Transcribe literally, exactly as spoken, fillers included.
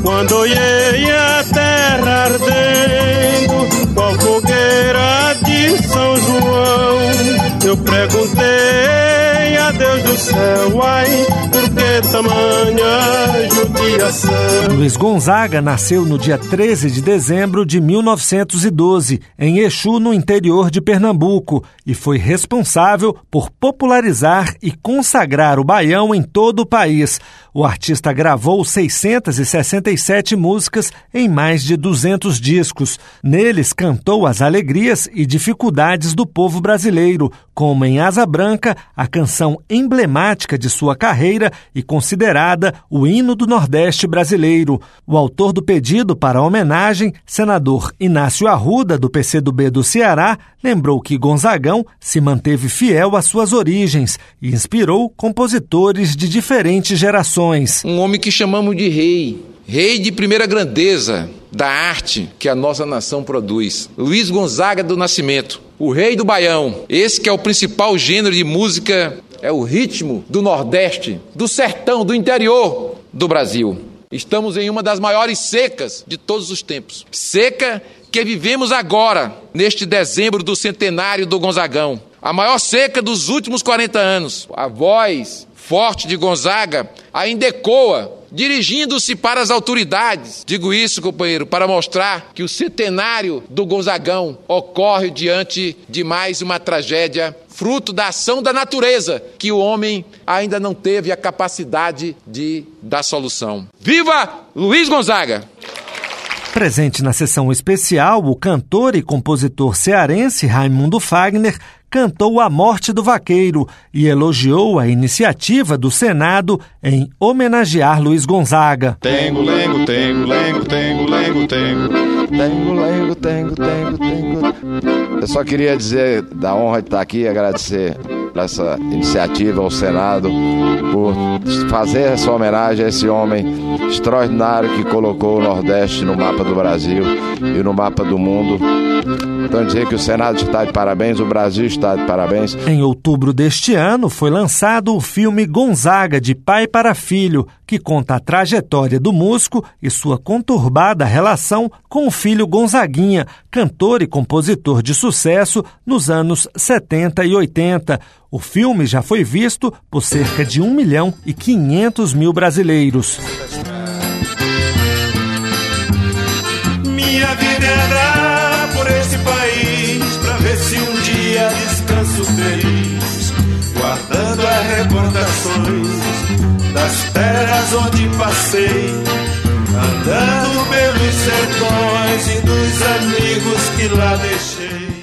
Quando olhei a terra ardendo, qual fogueira de São João, eu perguntei a Deus do céu, ai, por que tamanha judiação? Luiz Gonzaga nasceu no dia treze de dezembro de mil novecentos e doze, em Exu, no interior de Pernambuco, e foi responsável por popularizar e consagrar o baião em todo o país. O artista gravou seiscentas e sessenta e sete músicas em mais de duzentos discos. Neles cantou as alegrias e dificuldades do povo brasileiro, como em Asa Branca, a canção emblemática de sua carreira e considerada o hino do Nordeste brasileiro. O autor do pedido para a homenagem, senador Inácio Arruda, do P C do B do Ceará, lembrou que Gonzagão se manteve fiel às suas origens e inspirou compositores de diferentes gerações. Um homem que chamamos de rei, rei de primeira grandeza da arte que a nossa nação produz. Luiz Gonzaga do Nascimento, o rei do baião. Esse que é o principal gênero de música, é o ritmo do Nordeste, do sertão, do interior do Brasil. Estamos em uma das maiores secas de todos os tempos. Seca que vivemos agora, neste dezembro do centenário do Gonzagão. A maior seca dos últimos quarenta anos. A voz forte de Gonzaga ainda ecoa, dirigindo-se para as autoridades. Digo isso, companheiro, para mostrar que o centenário do Gonzagão ocorre diante de mais uma tragédia, fruto da ação da natureza, que o homem ainda não teve a capacidade de dar solução. Viva Luiz Gonzaga! Presente na sessão especial, o cantor e compositor cearense Raimundo Fagner cantou A Morte do Vaqueiro e elogiou a iniciativa do Senado em homenagear Luiz Gonzaga. Tengo, lengo, tengo, lengo, tengo, lengo, tengo. Tengo, lengo, tengo, tengo, tengo. Eu só queria dizer da honra de estar aqui e agradecer por essa iniciativa ao Senado, por fazer essa homenagem a esse homem extraordinário que colocou o Nordeste no mapa do Brasil e no mapa do mundo. Então dizer que o Senado está de parabéns, o Brasil está de parabéns. Em outubro deste ano foi lançado o filme Gonzaga, de pai para filho, que conta a trajetória do músico e sua conturbada relação com o filho Gonzaguinha, cantor e compositor de sucesso nos anos setenta e oitenta. O filme já foi visto por cerca de um milhão e quinhentos mil brasileiros. Minha vida é andar por esse país pra ver se um dia descanso feliz, guardando as recordações das terras onde passei, andando pelos sertões e dos amigos que lá deixei.